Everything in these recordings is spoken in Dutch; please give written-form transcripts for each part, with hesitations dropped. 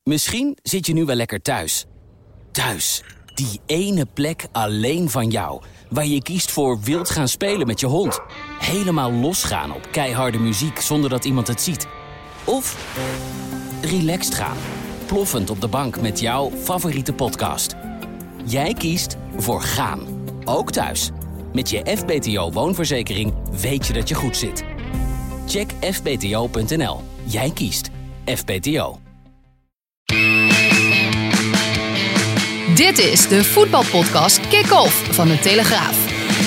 Misschien zit je nu wel lekker thuis. Thuis, die ene plek alleen van jou. Waar je kiest voor wild gaan spelen met je hond. Helemaal losgaan op keiharde muziek zonder dat iemand het ziet. Of relaxed gaan. Ploffend op de bank met jouw favoriete podcast. Jij kiest voor gaan. Ook thuis. Met je FBTO woonverzekering weet je dat je goed zit. Check fbto.nl. Jij kiest FBTO. Dit is de voetbalpodcast Kick-Off van de Telegraaf.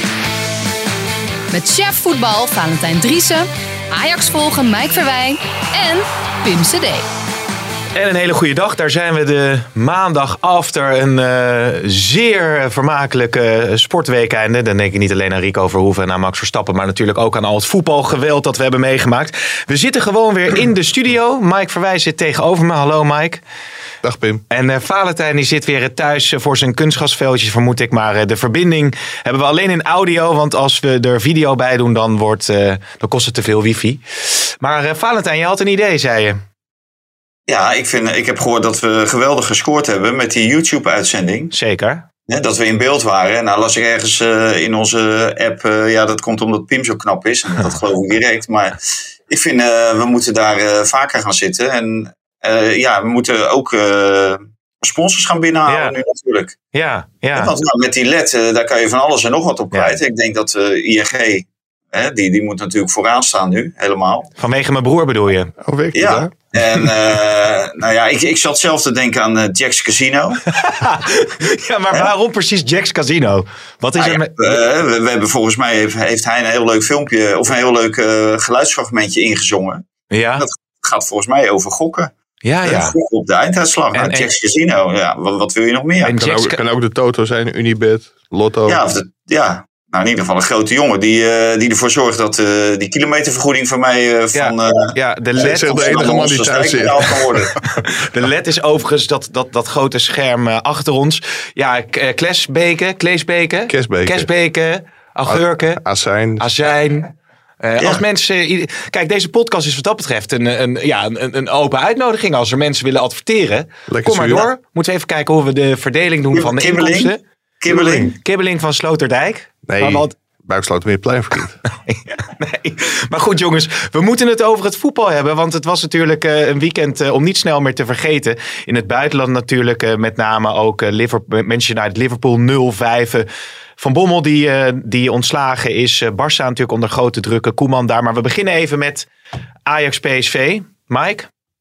Met chef voetbal Valentijn Driessen, Ajax volgen Mike Verwij en Pim CD. En een hele goede dag. Daar zijn we de maandag after een zeer vermakelijke sportweekeinde. Dan denk ik niet alleen aan Rico Verhoeven en aan Max Verstappen, maar natuurlijk ook aan al het voetbalgeweld dat we hebben meegemaakt. We zitten gewoon weer in de studio. Mike Verwij zit tegenover me. Hallo Mike. Dag Pim. En Valentijn die zit weer thuis voor zijn kunstgrasveldjes, vermoed ik. Maar de verbinding hebben we alleen in audio. Want als we er video bij doen, dan kost het te veel wifi. Maar Valentijn, je had een idee, zei je. Ja, ik heb gehoord dat we geweldig gescoord hebben met die YouTube-uitzending. Zeker. Ja, dat we in beeld waren. Nou las ik ergens in onze app, dat komt omdat Pim zo knap is. En dat geloof ik direct. Maar ik vind, we moeten daar vaker gaan zitten. En we moeten ook sponsors gaan binnenhalen nu natuurlijk. Ja. Want met die LED, daar kan je van alles en nog wat op kwijt. Ik denk dat ING, die moet natuurlijk vooraan staan nu, helemaal. Vanwege mijn broer bedoel je? Ja. En ik zat zelf te denken aan Jack's Casino. Ja, maar waarom precies Jack's Casino? Wat is er met... we hebben volgens mij heeft hij een heel leuk filmpje of een heel leuk geluidsfragmentje ingezongen. Ja. Dat gaat volgens mij over gokken. Ja. Gokken op de einduitslag. Jack's Casino. Ja, wat wil je nog meer? Kan ook de Toto zijn, Unibet, Lotto. Nou, in ieder geval een grote jongen die ervoor zorgt dat die kilometervergoeding van mij de LED de enige man die thuis zit. Kan worden. De LED is overigens dat grote scherm achter ons. Ja, Klesbeken, augurken, azijn. Als mensen, kijk, deze podcast is wat dat betreft een open uitnodiging. Als er mensen willen adverteren, lekker kom maar door. Moeten we even kijken hoe we de verdeling doen van de inkomsten. Kibbeling van Sloterdijk. Nee, Buikslotermeerplein vriend. Nee, maar goed jongens, we moeten het over het voetbal hebben. Want het was natuurlijk een weekend om niet snel meer te vergeten. In het buitenland natuurlijk met name ook Manchester United, Liverpool 0-5. Van Bommel die ontslagen is. Barça natuurlijk onder grote druk. Koeman daar. Maar we beginnen even met Ajax PSV. Mike?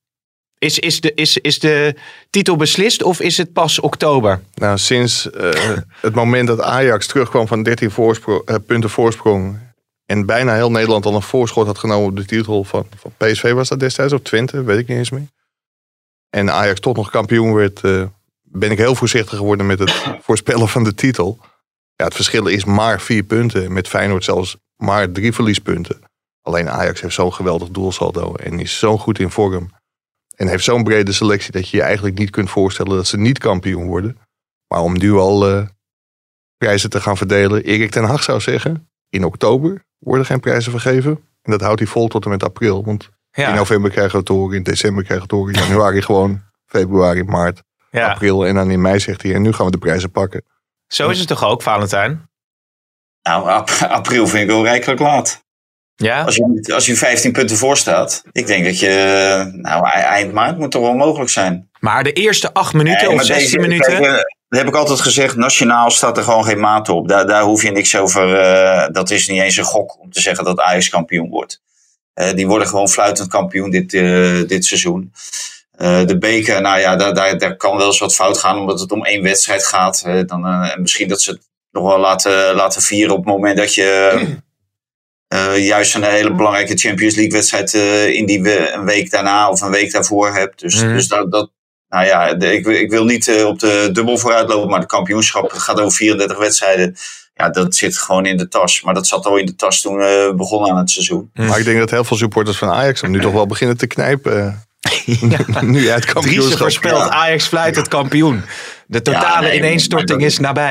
Is de titel beslist of is het pas oktober? Nou, sinds het moment dat Ajax terugkwam van 13 punten voorsprong en bijna heel Nederland al een voorschot had genomen op de titel van PSV was dat destijds, of Twente, weet ik niet eens meer. En Ajax toch nog kampioen werd, ben ik heel voorzichtig geworden met het voorspellen van de titel. Ja, het verschil is maar 4 punten, met Feyenoord zelfs maar 3 verliespunten. Alleen Ajax heeft zo'n geweldig doelsaldo en is zo goed in vorm. En heeft zo'n brede selectie dat je je eigenlijk niet kunt voorstellen dat ze niet kampioen worden. Maar om nu al prijzen te gaan verdelen. Erik ten Hag zou zeggen, in oktober worden geen prijzen vergeven. En dat houdt hij vol tot en met april. Want in november krijgen we het horen, in december krijgen we het horen. In januari gewoon, februari, maart, april. En dan in mei zegt hij, en nu gaan we de prijzen pakken. Zo is het toch ook, Valentijn? Nou, april vind ik wel rijkelijk laat. Ja? Als je 15 punten voor staat. Ik denk dat je eind maart moet toch wel mogelijk zijn. Maar de eerste 8 minuten of 16 minuten... Dat heb ik altijd gezegd. Nationaal staat er gewoon geen maat op. Daar hoef je niks over... dat is niet eens een gok om te zeggen dat Ajax kampioen wordt. Die worden gewoon fluitend kampioen dit seizoen. De beker, daar kan wel eens wat fout gaan. Omdat het om 1 wedstrijd gaat. Misschien dat ze het nog wel laten vieren op het moment dat je... juist een hele belangrijke Champions League wedstrijd in die een week daarna of een week daarvoor hebt. Dus ik wil niet op de dubbel vooruit lopen, maar de kampioenschap gaat over 34 wedstrijden. Ja, dat zit gewoon in de tas. Maar dat zat al in de tas toen we begonnen aan het seizoen. Maar ik denk dat heel veel supporters van Ajax nu toch wel beginnen te knijpen. Nu uit kampioenschap. Driesen voorspelt Ajax fluit het kampioen. De totale ineenstorting is nabij.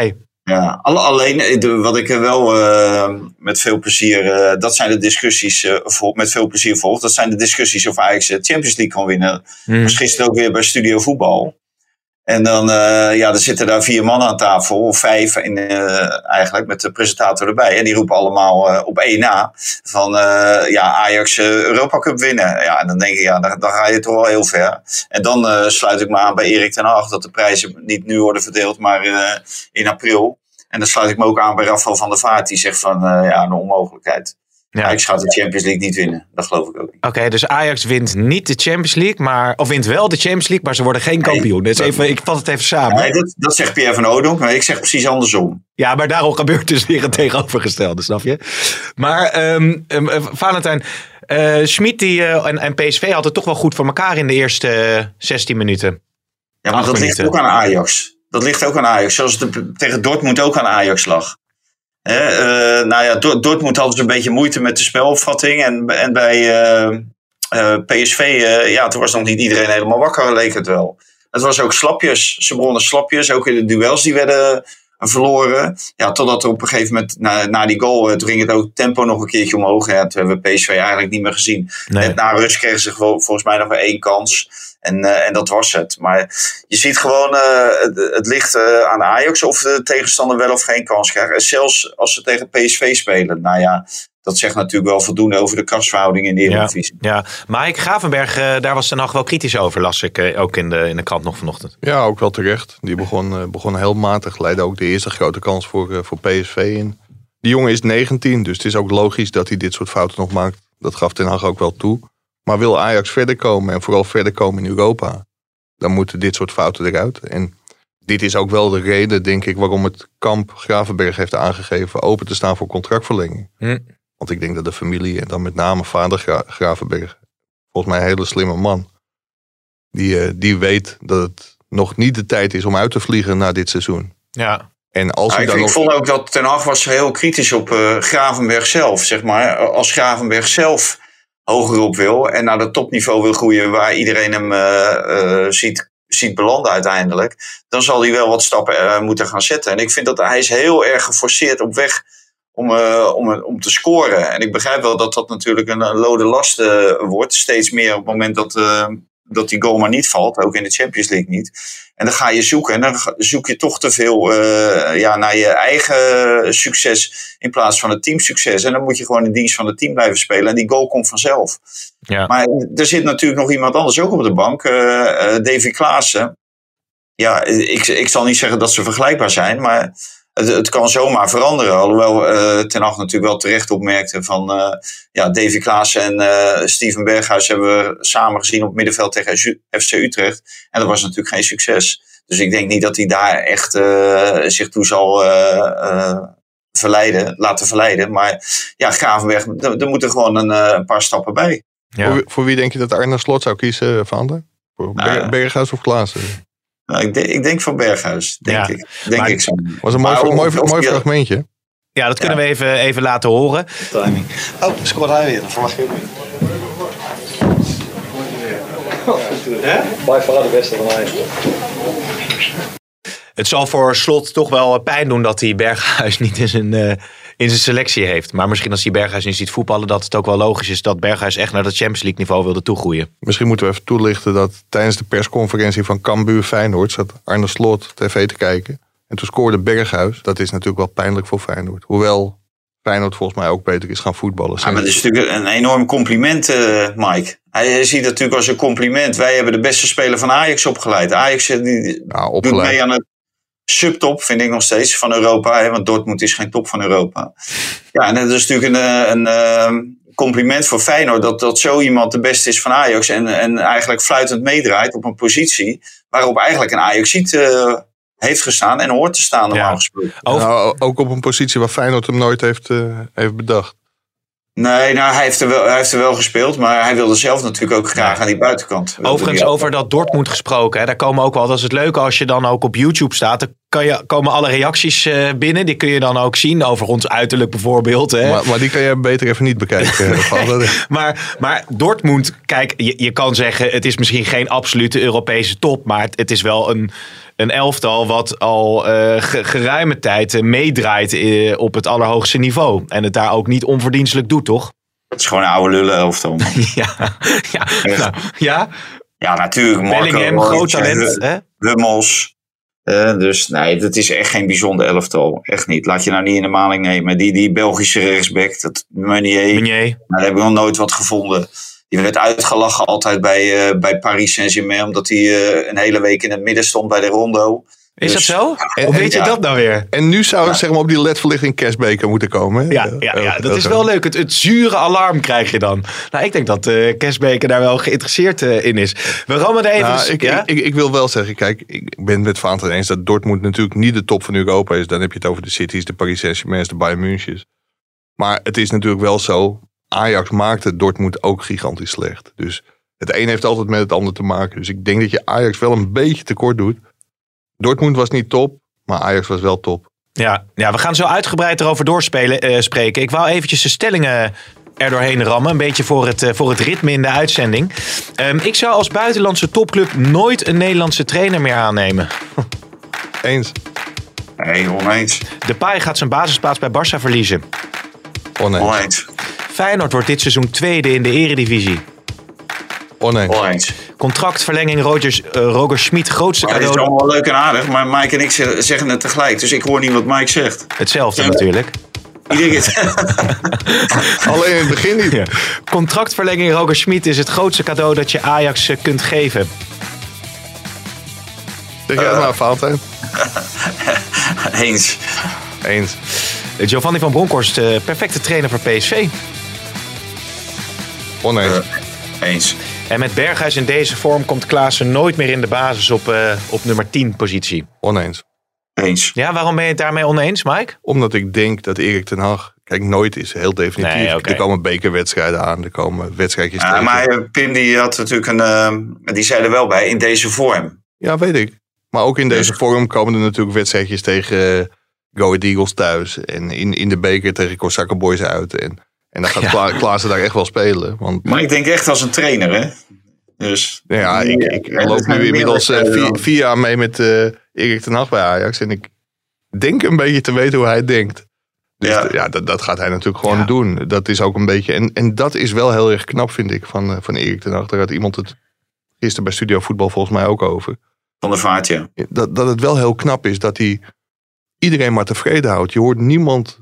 Ja, alleen wat ik wel met veel plezier, dat zijn de discussies, met veel plezier volg. Dat zijn de discussies of Ajax de Champions League kan winnen. Was gisteren ook weer bij Studio Voetbal. En dan er zitten daar 4 mannen aan tafel, of 5 eigenlijk, met de presentator erbij. En die roepen allemaal op 1 na van Ajax Europa Cup winnen. Ja, en dan denk ik, dan ga je toch wel heel ver. En dan sluit ik me aan bij Erik ten Hag dat de prijzen niet nu worden verdeeld, maar in april. En dan sluit ik me ook aan bij Rafael van der Vaart, die zegt van een onmogelijkheid. Ja. Ajax gaat de Champions League niet winnen. Dat geloof ik ook niet. Oké, dus Ajax wint niet de Champions League, of wint wel de Champions League, maar ze worden geen kampioen. Dus ik vat het even samen. Nee, dat zegt Pierre van Hooijdonk, maar ik zeg precies andersom. Ja, maar daarom gebeurt dus weer het tegenovergestelde, snap je? Maar Valentijn, Schmid en PSV hadden toch wel goed voor elkaar in de eerste 16 minuten. Ja, maar dat ligt ook aan Ajax. Dat ligt ook aan Ajax, zoals het tegen Dortmund ook aan Ajax lag. Dortmund hadden ze een beetje moeite met de spelopvatting. En bij PSV, toen was nog niet iedereen helemaal wakker, leek het wel. Het was ook slapjes. Ze begonnen slapjes, ook in de duels die werden verloren. Ja, totdat er op een gegeven moment, na die goal, toen ging het ook tempo nog een keertje omhoog. Ja, toen hebben we PSV eigenlijk niet meer gezien. Nee. Net na rust kregen ze volgens mij nog maar 1 kans. En dat was het. Maar je ziet gewoon, het ligt aan Ajax of de tegenstander wel of geen kans krijgt. Zelfs als ze tegen PSV spelen. Nou ja, dat zegt natuurlijk wel voldoende over de krachtsverhouding in de Eredivisie. Ja, Mike Gravenberg, daar was de nacht wel kritisch over, las ik ook in de krant nog vanochtend. Ja, ook wel terecht. Die begon heel matig. Leidde ook de eerste grote kans voor PSV in. Die jongen is 19, dus het is ook logisch dat hij dit soort fouten nog maakt. Dat gaf Ten Hag ook wel toe. Maar wil Ajax verder komen en vooral verder komen in Europa, dan moeten dit soort fouten eruit. En dit is ook wel de reden, denk ik, waarom het kamp Gravenberg heeft aangegeven open te staan voor contractverlenging. Want ik denk dat de familie, en dan met name vader Gravenberg, volgens mij een hele slimme man, die weet dat het nog niet de tijd is om uit te vliegen na dit seizoen. Ja. En als ik vond ook dat Ten Hag was heel kritisch op Gravenberg zelf, zeg maar. Als Gravenberg zelf hoger op wil en naar het topniveau wil groeien waar iedereen hem ziet belanden uiteindelijk, dan zal hij wel wat stappen moeten gaan zetten. En ik vind dat hij is heel erg geforceerd op weg om te scoren. En ik begrijp wel dat natuurlijk een lode last wordt, steeds meer op het moment dat die goal maar niet valt, ook in de Champions League niet. En dan ga je zoeken en dan zoek je toch te veel naar je eigen succes in plaats van het teamsucces. En dan moet je gewoon in dienst van het team blijven spelen en die goal komt vanzelf. Ja. Maar er zit natuurlijk nog iemand anders ook op de bank, Davy Klaassen. Ja, ik zal niet zeggen dat ze vergelijkbaar zijn, maar het kan zomaar veranderen. Alhoewel Ten Hag natuurlijk wel terecht opmerkte van Davy Klaassen en Steven Berghuis hebben we samen gezien op het middenveld tegen FC Utrecht. En dat was natuurlijk geen succes. Dus ik denk niet dat hij daar echt zich toe zal laten verleiden. Maar ja, Gravenberg, er moeten gewoon een paar stappen bij. Ja. Voor wie denk je dat Arne Slot zou kiezen, Vander? Voor Berghuis of Klaassen? Nou, ik denk van Berghuis, denk ik zo. Was een mooi fragmentje. Ja, dat kunnen we even laten horen. Timing. Oh, scoort hij weer. Dan verwacht je ook niet. Bij far de beste van mij. Het zal voor Slot toch wel pijn doen dat hij Berghuis niet in zijn selectie heeft. Maar misschien als hij Berghuis niet ziet voetballen, dat het ook wel logisch is dat Berghuis echt naar dat Champions League niveau wilde toegroeien. Misschien moeten we even toelichten dat tijdens de persconferentie van Cambuur Feyenoord zat Arne Slot tv te kijken. En toen scoorde Berghuis. Dat is natuurlijk wel pijnlijk voor Feyenoord. Hoewel Feyenoord volgens mij ook beter is gaan voetballen. Ja, maar dat is natuurlijk een enorm compliment, Mike. Hij ziet het natuurlijk als een compliment. Wij hebben de beste speler van Ajax opgeleid. Ajax doet mee aan het subtop, vind ik nog steeds, van Europa. Hè, want Dortmund is geen top van Europa. Ja, en dat is natuurlijk een compliment voor Feyenoord dat zo iemand de beste is van Ajax. En eigenlijk fluitend meedraait op een positie waarop eigenlijk een Ajaxiet heeft gestaan en hoort te staan normaal gesproken. Nou, ook op een positie waar Feyenoord hem nooit heeft bedacht. Nee, hij heeft er wel gespeeld, maar hij wilde zelf natuurlijk ook graag aan die buitenkant. Overigens, over dat Dortmund gesproken, hè, daar komen ook wel, dat is het leuke als je dan ook op YouTube staat, dan komen alle reacties binnen. Die kun je dan ook zien over ons uiterlijk bijvoorbeeld. Hè? Maar die kan je beter even niet bekijken. maar Dortmund, kijk, je kan zeggen... het is misschien geen absolute Europese top... maar het is wel een elftal wat al geruime tijd meedraait op het allerhoogste niveau. En het daar ook niet onverdienstelijk doet, toch? Het is gewoon een oude lullen elftal. Ja. Ja, natuurlijk. Bellingham, groot talent. Hummels. Dus nee, dat is echt geen bijzonder elftal. Echt niet. Laat je nou niet in de maling nemen. Die Belgische rechtsback, dat Meunier. Nou, daar heb ik nog nooit wat gevonden. Die werd uitgelachen altijd bij Paris Saint-Germain. Omdat hij een hele week in het midden stond bij de Rondo. Is dat zo? Hoe weet je dat nou weer? En nu zou zeg maar op die ledverlichting Cashbaker moeten komen. Hè? Ja, dat is wel leuk. Het zure alarm krijg je dan. Nou, ik denk dat Cashbaker daar wel geïnteresseerd in is. We rammen er even... Ik wil wel zeggen, kijk, ik ben het met Vaanten eens dat Dortmund natuurlijk niet de top van Europa is. Dan heb je het over de Cities, de Paris Saint-Germain, de Bayern München. Maar het is natuurlijk wel zo, Ajax maakte Dortmund ook gigantisch slecht. Dus het een heeft altijd met het ander te maken. Dus ik denk dat je Ajax wel een beetje tekort doet. Dortmund was niet top, maar Ajax was wel top. Ja, we gaan zo uitgebreid erover spreken. Ik wou eventjes de stellingen er doorheen rammen. Een beetje voor het ritme in de uitzending. Ik zou als buitenlandse topclub nooit een Nederlandse trainer meer aannemen. Eens. Nee, oneens. Depay gaat zijn basisplaats bij Barça verliezen. Oneens. Feyenoord wordt dit seizoen tweede in de eredivisie. Oneens. Contractverlenging Roger Schmid, grootste cadeau. Dat is allemaal leuk en aardig, maar Mike en ik zeggen het tegelijk. Dus ik hoor niet wat Mike zegt. Hetzelfde natuurlijk. Alleen in het begin niet. Ja. Contractverlenging Roger Schmid is het grootste cadeau dat je Ajax kunt geven. Zeg jij het maar, Valentijn? Eens. Giovanni van Bronckhorst, perfecte trainer voor PSV. Oneens. Eens. En met Berghuis in deze vorm komt Klaassen nooit meer in de basis op nummer 10 positie. Oneens. Eens. Ja, waarom ben je het daarmee oneens, Mike? Omdat ik denk dat Erik ten Hag... Kijk, nooit is heel definitief. Nee, okay. Er komen bekerwedstrijden aan. Er komen wedstrijdjes tegen. Maar Pim die had natuurlijk die zei er wel bij, in deze vorm. Ja, weet ik. Maar ook in deze vorm komen er natuurlijk wedstrijdjes tegen Go Ahead Eagles thuis. En in de beker tegen Korsakka Boys uit. En dan gaat Klaassen daar echt wel spelen. Want... Maar ik denk echt als een trainer, hè? Dus... Ja, ik loop nu inmiddels 4 jaar mee met Erik ten Hag bij Ajax. En ik denk een beetje te weten hoe hij denkt. Dus dat gaat hij natuurlijk gewoon doen. Dat is ook een beetje... En dat is wel heel erg knap, vind ik, van Erik ten Hag. Daar had iemand het gisteren bij Studio Voetbal volgens mij ook over. Van der Vaart, ja. Dat het wel heel knap is dat hij iedereen maar tevreden houdt. Je hoort niemand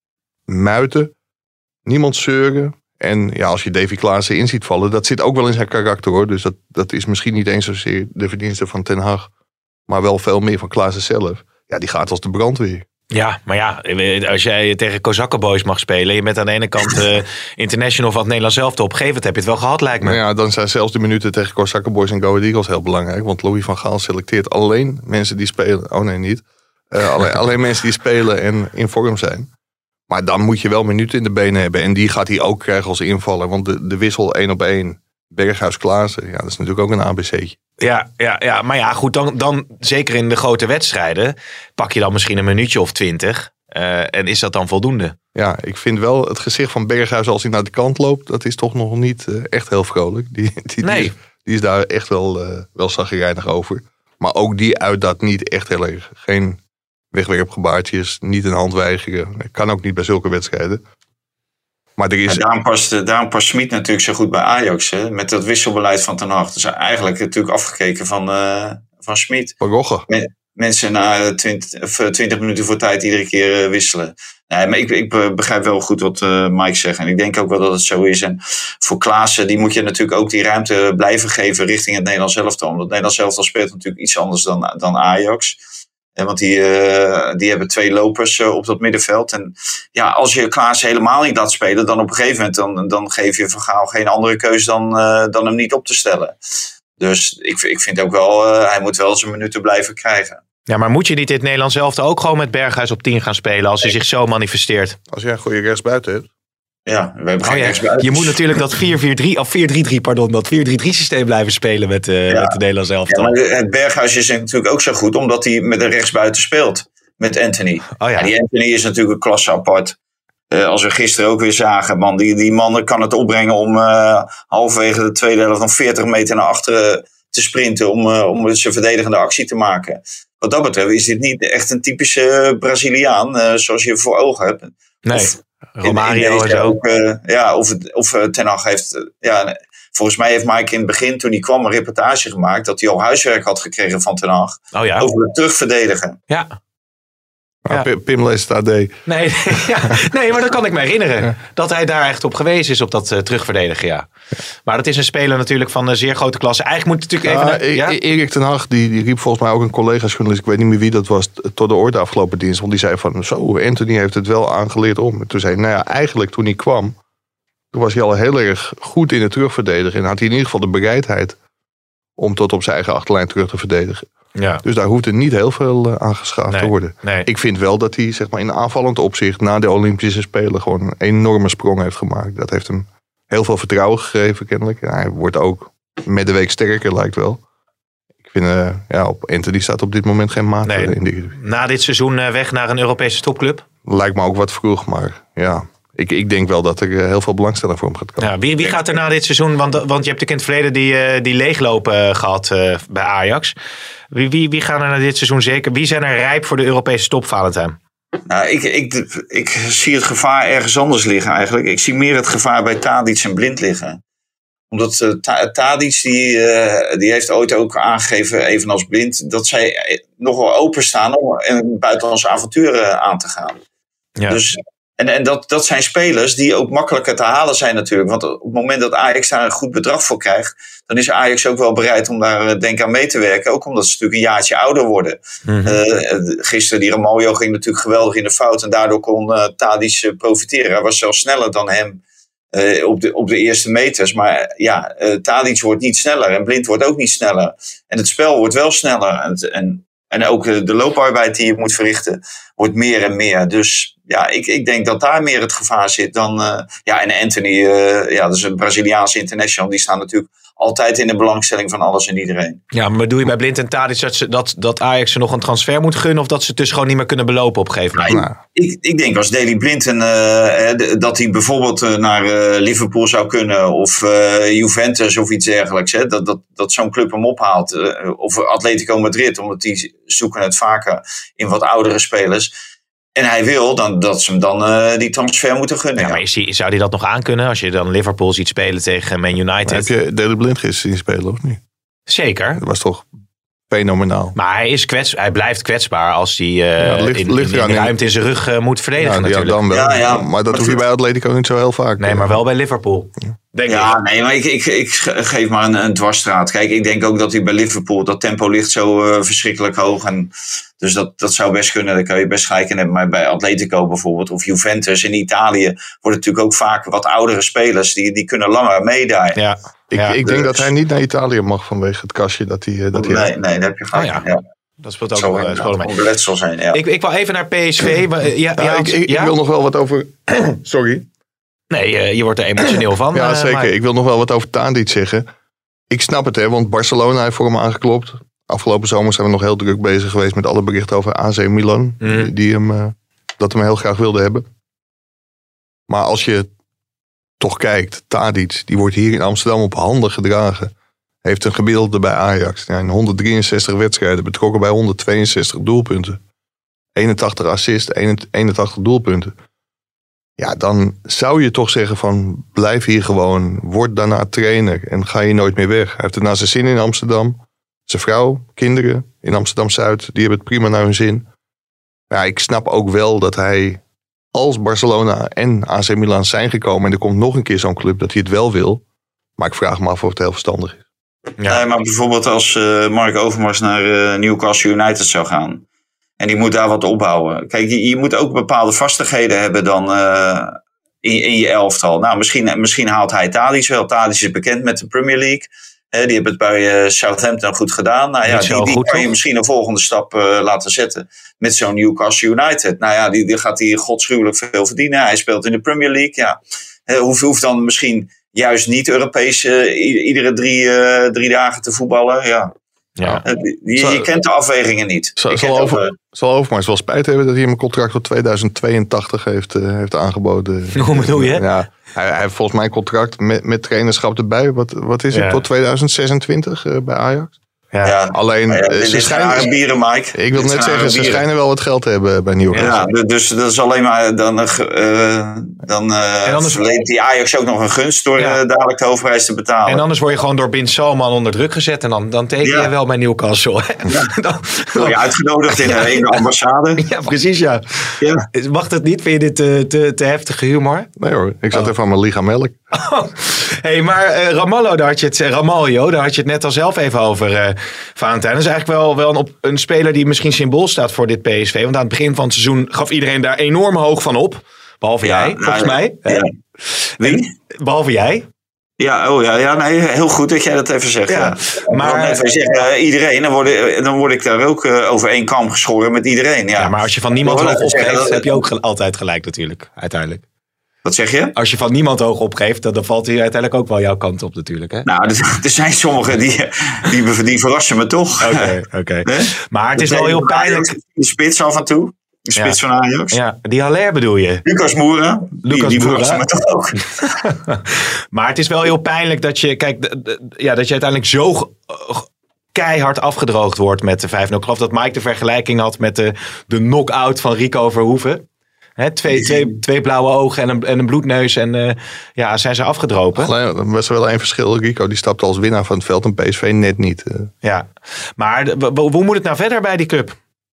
muiten, niemand zeuren. En ja, als je Davy Klaassen in ziet vallen, dat zit ook wel in zijn karakter, hoor. Dus dat is misschien niet eens zozeer de verdienste van Ten Hag, maar wel veel meer van Klaassen zelf. Ja, die gaat als de brandweer. Ja, maar ja, als jij tegen Kozakke Boys mag spelen... je bent aan de ene kant international van het Nederlands elftal... op een gegeven moment heb je het wel gehad, lijkt me. Nou ja, dan zijn zelfs de minuten tegen Kozakke Boys en Go Ahead Eagles heel belangrijk. Want Louis van Gaal selecteert alleen mensen die spelen... Oh nee, niet. Alleen mensen die spelen en in vorm zijn. Maar dan moet je wel minuten in de benen hebben. En die gaat hij ook krijgen als invaller. Want de wissel 1-op-1, Berghuis-Klaassen... ja, dat is natuurlijk ook een ABC'tje. Ja, maar ja, goed, dan zeker in de grote wedstrijden... pak je dan misschien een minuutje of 20. En is dat dan voldoende? Ja, ik vind wel het gezicht van Berghuis als hij naar de kant loopt... dat is toch nog niet echt heel vrolijk. Die is daar echt wel chagrijnig over. Maar ook die uit dat niet echt heel erg. Geen wegwerpgebaartjes, niet een hand weigeren. Kan ook niet bij zulke wedstrijden. Maar er is... Daarom past Schmid natuurlijk zo goed bij Ajax. Hè? Met dat wisselbeleid van Ten Hag. Dat is eigenlijk natuurlijk afgekeken van Schmid. Van Rogge. Mensen na 20 minuten voor tijd iedere keer wisselen. Nee, maar ik begrijp wel goed wat Mike zegt. En ik denk ook wel dat het zo is. En voor Klaassen, die moet je natuurlijk ook die ruimte blijven geven richting het Nederlands elftal. Want het Nederlands elftal speelt natuurlijk iets anders dan Ajax. Want die hebben 2 lopers op dat middenveld. En ja, als je Klaassen helemaal niet laat spelen, dan op een gegeven moment dan geef je Van Gaal geen andere keuze dan hem niet op te stellen. Dus ik vind ook wel, hij moet wel zijn minuten blijven krijgen. Ja, maar moet je niet dit Nederlands elftal ook gewoon met Berghuis op 10 gaan spelen als hij zich zo manifesteert? Als jij een goede rechtsbuiten hebt. Ja, we hebben geen rechtsbuiten. Je moet natuurlijk dat 4-4-3, of 4-3-3, pardon, dat 4-3-3 systeem blijven spelen met de Nederlandse elftal. Ja, maar het Berghuis is natuurlijk ook zo goed, omdat hij met een rechtsbuiten speelt. Met Anthony. Oh ja. En die Anthony is natuurlijk een klasse apart. Als we gisteren ook weer zagen, man, die man kan het opbrengen om halverwege de tweede helft nog 40 meter naar achteren te sprinten om zijn verdedigende actie te maken. Wat dat betreft is dit niet echt een typische Braziliaan zoals je voor ogen hebt. Nee, of Romario en zo. Of Ten Hag heeft... volgens mij heeft Mike in het begin, toen hij kwam, een reportage gemaakt dat hij al huiswerk had gekregen van Ten Hag. Oh ja. Over het terugverdedigen. Ja. Pim leest het AD. Nee, maar dat kan ik me herinneren. Ja. Dat hij daar echt op gewezen is op dat terugverdedigen, ja. Maar dat is een speler natuurlijk van een zeer grote klasse. Eigenlijk moet natuurlijk even... Erik ten Hag, die riep volgens mij ook een collega-journalist, ik weet niet meer wie dat was, tot de orde afgelopen dienst. Want die zei van, zo, Anthony heeft het wel aangeleerd om. En toen zei hij, eigenlijk toen hij kwam, toen was hij al heel erg goed in het terugverdedigen. En had hij in ieder geval de bereidheid om tot op zijn eigen achterlijn terug te verdedigen. Ja. Dus daar hoeft er niet heel veel aan geschaafd te worden. Nee. Ik vind wel dat hij zeg maar, in aanvallend opzicht na de Olympische Spelen gewoon een enorme sprong heeft gemaakt. Dat heeft hem heel veel vertrouwen gegeven kennelijk. En hij wordt ook met de week sterker, lijkt wel. Ik vind, op Anthony staat op dit moment geen maat in de divisie. Na dit seizoen weg naar een Europese topclub? Lijkt me ook wat vroeg, maar ja... Ik denk wel dat er heel veel belangstelling voor hem gaat komen. Ja, wie gaat er na dit seizoen, want je hebt natuurlijk in het verleden die leeglopen gehad bij Ajax. Wie gaan er na dit seizoen zeker? Wie zijn er rijp voor de Europese top, Valentijn? Nou, ik zie het gevaar ergens anders liggen eigenlijk. Ik zie meer het gevaar bij Tadic en Blind liggen. Omdat Tadic die heeft ooit ook aangegeven, evenals Blind, dat zij nogal openstaan om een buitenlandse avonturen aan te gaan. Ja. Dus... En dat zijn spelers die ook makkelijker te halen zijn natuurlijk. Want op het moment dat Ajax daar een goed bedrag voor krijgt, dan is Ajax ook wel bereid om daar denk aan mee te werken. Ook omdat ze natuurlijk een jaartje ouder worden. Mm-hmm. Gisteren die Ramaljo ging natuurlijk geweldig in de fout. En daardoor kon Tadic profiteren. Hij was zelfs sneller dan hem op de eerste meters. Maar Tadic wordt niet sneller. En Blind wordt ook niet sneller. En het spel wordt wel sneller. En ook de looparbeid die je moet verrichten wordt meer en meer. Dus ja, ik denk dat daar meer het gevaar zit dan... en Anthony, dat is een Braziliaanse international. Die staan natuurlijk altijd in de belangstelling van alles en iedereen. Ja, maar bedoel je bij Blind en Tadic dat Ajax ze nog een transfer moet gunnen? Of dat ze het dus gewoon niet meer kunnen belopen op een gegeven moment? Ik denk als Daley Blind dat hij bijvoorbeeld naar Liverpool zou kunnen. Of Juventus of iets dergelijks. Hè, dat zo'n club hem ophaalt. Of Atletico Madrid. Omdat die zoeken het vaker in wat oudere spelers. En hij wil dat ze hem dan die transfer moeten gunnen. Ja, maar zou hij dat nog aankunnen als je dan Liverpool ziet spelen tegen Man United? Maar heb je Daley Blind gisteren zien spelen of niet? Zeker. Dat was toch fenomenaal. Maar hij blijft kwetsbaar als hij in ruimte in zijn rug moet verdedigen natuurlijk. Ja, dan wel. Ja. Maar dat hoef je bij Atletico niet zo heel vaak. Nee, maar wel bij Liverpool. Nee, maar ik geef maar een dwarsstraat. Kijk, ik denk ook dat hij bij Liverpool, dat tempo ligt zo verschrikkelijk hoog. En dus dat zou best kunnen, daar kan je best gelijk in hebben. Maar bij Atletico bijvoorbeeld, of Juventus in Italië, worden natuurlijk ook vaak wat oudere spelers. Die kunnen langer meedraaien. Ja. Ik denk dat hij niet naar Italië mag vanwege het kastje dat hij Nee, daar heb je gelijk. Ja. Dat speelt ook wel mee. Beletsel zijn, ja. Ik wil even naar PSV. Ik wil nog wel wat over... Sorry. Nee, je wordt er emotioneel van. Ja, zeker. Maar... Ik wil nog wel wat over Tadic zeggen. Ik snap het, want Barcelona heeft voor hem aangeklopt. Afgelopen zomer zijn we nog heel druk bezig geweest met alle berichten over AC Milan. Dat hem heel graag wilde hebben. Maar als je toch kijkt, Tadic, die wordt hier in Amsterdam op handen gedragen. Heeft een gemiddelde bij Ajax. In 163 wedstrijden betrokken bij 162 doelpunten. 81 assists, 81 doelpunten. Ja, dan zou je toch zeggen van blijf hier gewoon. Word daarna trainer en ga je nooit meer weg. Hij heeft het naar zijn zin in Amsterdam. Zijn vrouw, kinderen in Amsterdam-Zuid, die hebben het prima naar hun zin. Ja, ik snap ook wel dat hij, als Barcelona en AC Milan zijn gekomen en er komt nog een keer zo'n club, dat hij het wel wil. Maar ik vraag me af of het heel verstandig is. Ja. Nee, maar bijvoorbeeld als Mark Overmars naar Newcastle United zou gaan. En die moet daar wat opbouwen. Kijk, je moet ook bepaalde vastigheden hebben dan in je elftal. Nou, misschien haalt hij Tadic wel. Tadic is bekend met de Premier League. Die hebben het bij Southampton goed gedaan. Nou ja, die kan je misschien een volgende stap laten zetten met zo'n Newcastle United. Nou ja, die gaat hier godschuwelijk veel verdienen. Hij speelt in de Premier League, ja. Hoeft dan misschien juist niet Europees iedere drie dagen te voetballen. Ja. Je kent de afwegingen niet. Zal Overmars wel spijt hebben dat hij hem een contract tot 2082 heeft aangeboden. Hoe bedoel je? Ja, hij heeft volgens mij een contract met trainerschap erbij. Wat is het? Tot 2026 bij Ajax? Ja. Alleen, ze schijnen bieren, Mike. Ik wil net zeggen, ze schijnen wel wat geld te hebben bij Newcastle. Ja, dus dat is alleen maar dan verleent die Ajax ook nog een gunst door dadelijk de hoofdprijs te betalen. En anders word je gewoon door Bin Salman onder druk gezet en dan teken je wel bij Newcastle. Dan word je uitgenodigd in de ambassade. Ja, precies, ja. Mag dat niet? Vind je dit te heftige humor? Nee hoor, ik zat even aan mijn lichaam melk. Hey, maar Ramaljo, daar had je het net al zelf even over, Valentijn. Dat is eigenlijk wel een speler die misschien symbool staat voor dit PSV. Want aan het begin van het seizoen gaf iedereen daar enorm hoog van op. Behalve jij, volgens mij. Ja. Wie? Behalve jij. Ja, nee, heel goed dat jij dat even zegt. Ja. Maar even zeggen, iedereen, dan word ik daar ook over één kam geschoren met iedereen. Ja, maar als je van niemand hoog opgeeft, heb je ook altijd gelijk natuurlijk, uiteindelijk. Wat zeg je? Als je van niemand hoog opgeeft, dan valt hij uiteindelijk ook wel jouw kant op natuurlijk. Hè? Nou, er zijn sommigen die verrassen me toch. Oké. Nee? Maar het is wel heel pijnlijk. De spits af en toe. De spits van Ajax. Ja, die Haller bedoel je? Lucas Moura. Die verrassen me toch ook. Maar het is wel heel pijnlijk dat je, dat je uiteindelijk zo keihard afgedroogd wordt met de 5-0. Ik geloof dat Mike de vergelijking had met de knock-out van Rico Verhoeven. Twee blauwe ogen en een bloedneus en zijn ze afgedropen. Alleen, er was wel één verschil. Rico die stapte als winnaar van het veld en PSV net niet. Ja, maar hoe moet het nou verder bij die club?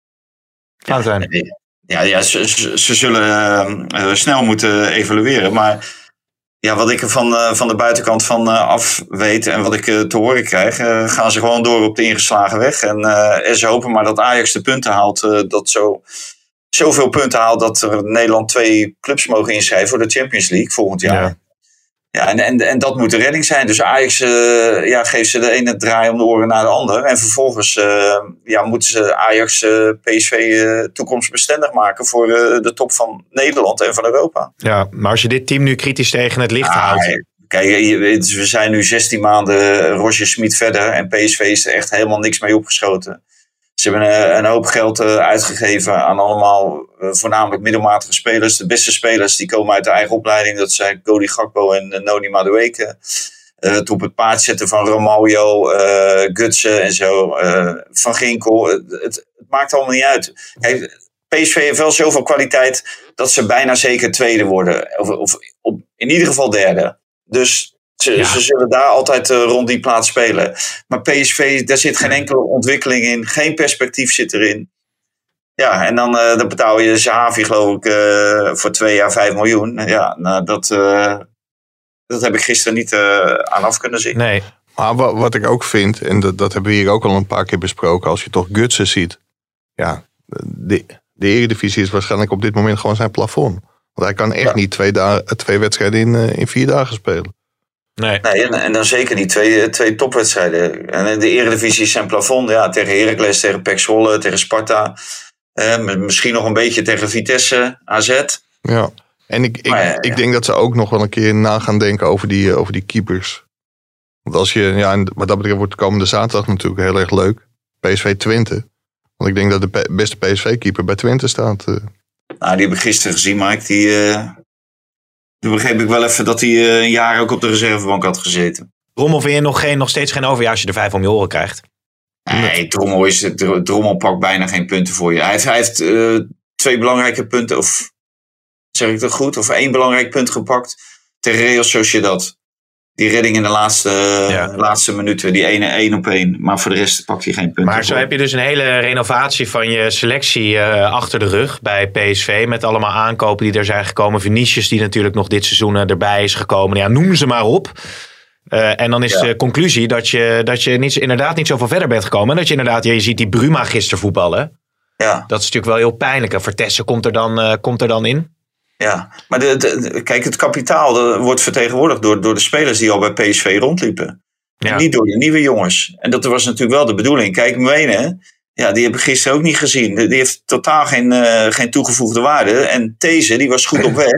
Ja, ze zullen snel moeten evalueren. Maar wat ik er van de buitenkant van af weet en wat ik te horen krijg, gaan ze gewoon door op de ingeslagen weg. En ze hopen maar dat Ajax de punten haalt, dat zoveel punten haalt dat er in Nederland 2 clubs mogen inschrijven voor de Champions League volgend jaar. Ja, en dat moet de redding zijn. Dus Ajax geeft ze de ene draai om de oren naar de ander. En vervolgens moeten ze Ajax PSV toekomstbestendig maken voor de top van Nederland en van Europa. Ja, maar als je dit team nu kritisch tegen het licht houdt. Kijk, we zijn nu 16 maanden Roger Schmid verder en PSV is er echt helemaal niks mee opgeschoten. Ze hebben een hoop geld uitgegeven aan allemaal voornamelijk middelmatige spelers. De beste spelers die komen uit de eigen opleiding. Dat zijn Cody Gakpo en Noni Madueke. Het op het paard zetten van Ramaljo, Gutsen en zo. Van Ginkel. Het maakt allemaal niet uit. Kijk, PSV heeft wel zoveel kwaliteit dat ze bijna zeker tweede worden. Of in ieder geval derde. Dus ze zullen daar altijd rond die plaats spelen. Maar PSV, daar zit geen enkele ontwikkeling in. Geen perspectief zit erin. Ja, en dan betaal je Zahavi geloof ik voor 2 jaar 5 miljoen. Ja, nou, dat heb ik gisteren niet aan af kunnen zien. Nee. Maar wat ik ook vind, en dat hebben we hier ook al een paar keer besproken. Als je toch Gutsen ziet. Ja, de Eredivisie is waarschijnlijk op dit moment gewoon zijn plafond. Want hij kan echt niet 2 wedstrijden in 4 dagen spelen. Nee, en dan zeker die twee topwedstrijden. En de Eredivisie is zijn plafond. Ja, tegen Heracles, tegen PEC Zwolle, tegen Sparta. Misschien nog een beetje tegen Vitesse, AZ. Ja, en ik denk dat ze ook nog wel een keer na gaan denken over die keepers. Want als je, wat dat betreft wordt de komende zaterdag natuurlijk heel erg leuk. PSV Twente. Want ik denk dat de beste PSV-keeper bij Twente staat. Nou, die heb ik gisteren gezien, Mike. Toen begreep ik wel even dat hij een jaar ook op de reservebank had gezeten. Drommel vind je nog steeds geen overjaar als je er 5 om je oren krijgt? Nee, Drommel pakt bijna geen punten voor je. Hij heeft 2 belangrijke punten, of zeg ik dat goed? Of 1 belangrijk punt gepakt tegen Real Sociedad. Die redding in de laatste minuten, die 1-op-1. Maar voor de rest pakt hij geen punten. Maar zo heb je dus een hele renovatie van je selectie achter de rug bij PSV. Met allemaal aankopen die er zijn gekomen. Vinicius die natuurlijk nog dit seizoen erbij is gekomen. Ja, noem ze maar op. En dan is de conclusie dat je inderdaad niet zoveel verder bent gekomen. En dat je inderdaad, je ziet die Bruma gisteren voetballen. Ja. Dat is natuurlijk wel heel pijnlijk. En Vertessen komt er dan in. Ja, maar kijk, het kapitaal wordt vertegenwoordigd door de spelers die al bij PSV rondliepen. Ja. En niet door de nieuwe jongens. En dat was natuurlijk wel de bedoeling. Kijk, Mwene, die heb ik gisteren ook niet gezien. Die heeft totaal geen toegevoegde waarde. En These, die was goed op weg.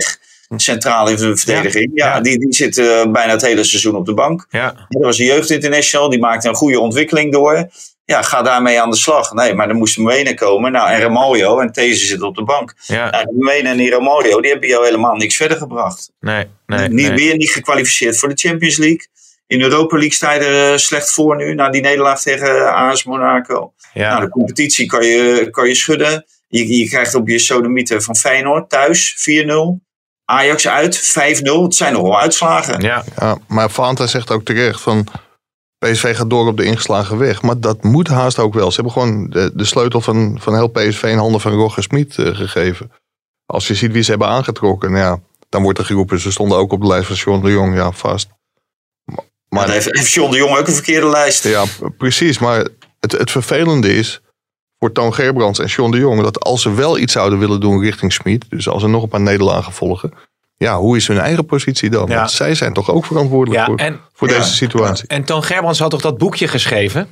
centraal in de verdediging. Ja. Die zit bijna het hele seizoen op de bank. Ja. Dat was een jeugdinternational. Die maakte een goede ontwikkeling door. Ja, ga daarmee aan de slag. Nee, maar er moest Mwene komen. Nou, en Ramalho en These zit op de bank. Ja. Nou, Mwene en die Ramalho, die hebben jou helemaal niks verder gebracht. Nee. Weer niet gekwalificeerd voor de Champions League. In Europa League sta je er slecht voor nu. Na die nederlaag tegen AS Monaco. Ja. Nou, de competitie kan je schudden. Je krijgt op je sodomieten van Feyenoord thuis 4-0. Ajax uit 5-0. Het zijn nog wel uitslagen. Ja. Ja, maar Fanta zegt ook terecht van PSV gaat door op de ingeslagen weg. Maar dat moet haast ook wel. Ze hebben gewoon de sleutel van heel PSV in handen van Roger Smit gegeven. Als je ziet wie ze hebben aangetrokken, dan wordt er geroepen. Ze stonden ook op de lijst van John de Jong, vast. Maar dan heeft John de Jong ook een verkeerde lijst. Ja, precies. Maar het vervelende is voor Toon Gerbrands en John de Jong dat als ze wel iets zouden willen doen richting Smit, dus als er nog een paar nederlagen volgen, hoe is hun eigen positie dan? Ja. Want zij zijn toch ook verantwoordelijk voor deze situatie. En Toon Gerbrands had toch dat boekje geschreven?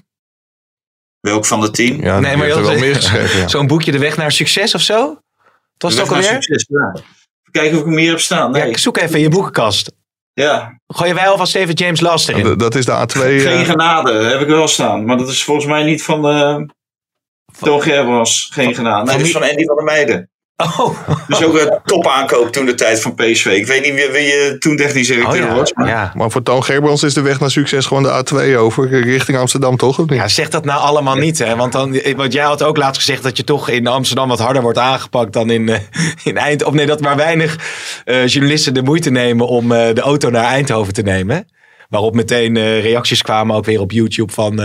Welk van de 10? Ja, Nee, maar je hebt er wel meer geschreven. Ja. Zo'n boekje, De Weg naar Succes of zo? Het was het ook alweer? Succes, ja. Kijken of ik hem hier heb staan. Nee. Ja, zoek even in je boekenkast. Ja. Gooien wij alvast even James Last erin? Dat is de A2. Geen genade, heb ik wel staan. Maar dat is volgens mij niet van Toon Gerbrands. Geen genade. Nee, dat is van Andy van der Meijden. Oh. Dus ook een topaankoop toen de tijd van PSV. Ik weet niet wie toen technisch directeur was. Maar Ja. Maar voor Toon Gerbrands is de weg naar succes gewoon de A2 over richting Amsterdam, toch? Of niet? Ja, zeg dat nou allemaal niet, hè? Want jij had ook laatst gezegd dat je toch in Amsterdam wat harder wordt aangepakt dan in Eindhoven. Of nee, dat maar weinig journalisten de moeite nemen om de auto naar Eindhoven te nemen. Waarop meteen reacties kwamen ook weer op YouTube van,